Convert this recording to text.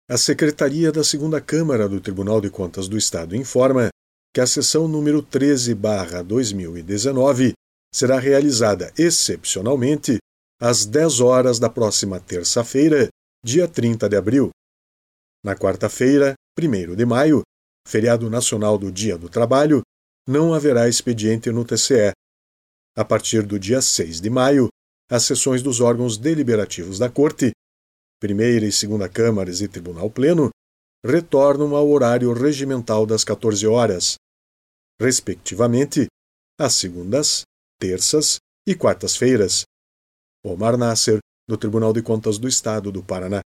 A Secretaria da 2ª Câmara do Tribunal de Contas do Estado informa que a sessão número 13/2019 será realizada excepcionalmente às 10 horas da próxima terça-feira, dia 30 de abril. Na quarta-feira, 1º de maio, feriado nacional do Dia do Trabalho, não haverá expediente no TCE. A partir do dia 6 de maio, as sessões dos órgãos deliberativos da Corte, Primeira e Segunda Câmaras e Tribunal Pleno, retornam ao horário regimental das 14 horas, respectivamente, às segundas, terças e quartas-feiras. Omar Nasser, do Tribunal de Contas do Estado do Paraná.